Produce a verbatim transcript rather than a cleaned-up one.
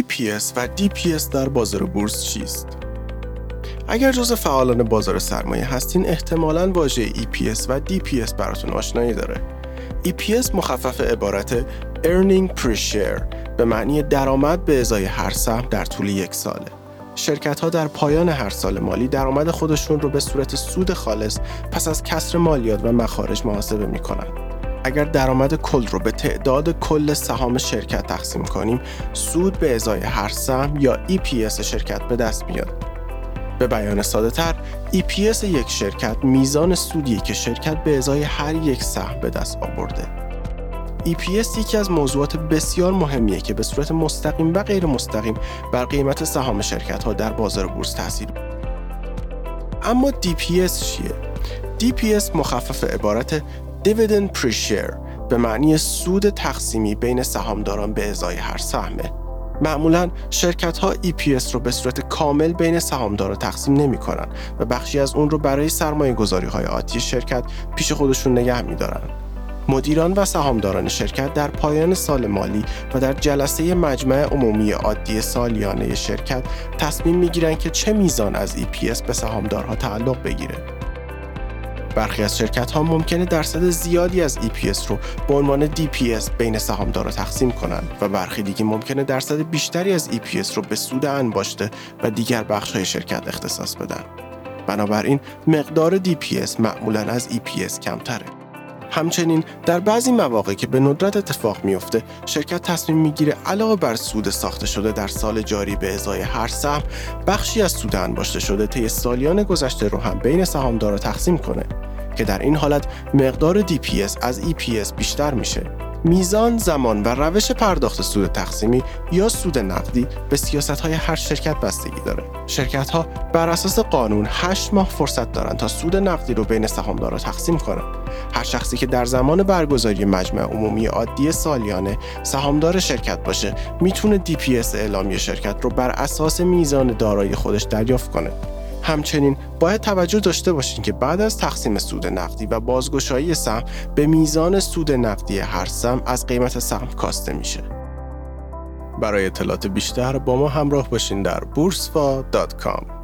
ای پی اس و دی پی اس در بازار بورس چیست؟ اگر جزء فعالان بازار سرمایه هستین احتمالاً واژه ای پی اس و دی پی اس براتون آشنایی داره. ای پی اس مخفف عبارت Earning Per Share به معنی درآمد به ازای هر سهم در طول یک ساله. شرکت‌ها در پایان هر سال مالی درآمد خودشون رو به صورت سود خالص پس از کسر مالیات و مخارج محاسبه می‌کنن. اگر درآمد کل رو به تعداد کل سهام شرکت تقسیم کنیم، سود به ازای هر سهم یا ای پی اس شرکت به دست میاد. به بیان ساده‌تر، ای پی اس یک شرکت میزان سودی که شرکت به ازای هر یک سهم به دست آورده. ای پی اس یکی از موضوعات بسیار مهمیه که به صورت مستقیم و غیر مستقیم بر قیمت سهام شرکت‌ها در بازار بورس تاثیر می‌گذاره. اما دی پی اس چیه؟ دی پی اس مخفف عبارت Dividend Per Share به معنی سود تقسیمی بین سهامداران به ازای هر سهمه. معمولاً شرکت‌ها ای پی اس رو به صورت کامل بین سهامدارا تقسیم نمی‌کنن و بخشی از اون رو برای سرمایه‌گذاری‌های عادی شرکت پیش خودشون نگه می‌دارن. مدیران و سهامداران شرکت در پایان سال مالی و در جلسه مجمع عمومی عادی سالیانه شرکت تصمیم می‌گیرن که چه میزان از ای پی اس به سهامدارها تعلق بگیره. برخی از شرکت‌ها ممکنه درصد زیادی از ای پی اس رو به عنوان دی پی اس بین سهامدارا تقسیم کنن و برخی دیگه ممکنه درصد بیشتری از ای پی اس رو به سود انباشته و دیگر بخش‌های شرکت اختصاص بدن. بنابراین مقدار دی پی اس معمولاً از ای پی اس کمتره. همچنین در بعضی مواقع که به ندرت اتفاق میفته، شرکت تصمیم میگیره علاوه بر سود ساخته شده در سال جاری به ازای هر سهم، بخشی از سود انباشته شده طی سالیان گذشته رو هم بین سهامدارا تقسیم کنه که در این حالت مقدار دی پی اس از ای پی اس بیشتر میشه. میزان، زمان و روش پرداخت سود تقسیمی یا سود نقدی به سیاست‌های هر شرکت بستگی داره. شرکت‌ها بر اساس قانون هشت ماه فرصت دارن تا سود نقدی رو بین سهامدارا تقسیم کنن. هر شخصی که در زمان برگزاری مجمع عمومی عادی سالیانه سهامدار شرکت باشه، میتونه دی پی اس اعلامی شرکت رو بر اساس میزان دارایی خودش دریافت کنه. همچنین باید توجه داشته باشین که بعد از تقسیم سود نقدی و بازگشایی سهم به میزان سود نقدی هر سهم از قیمت سهم کاسته میشه. برای اطلاعات بیشتر با ما همراه باشین در بورسوا دات کام.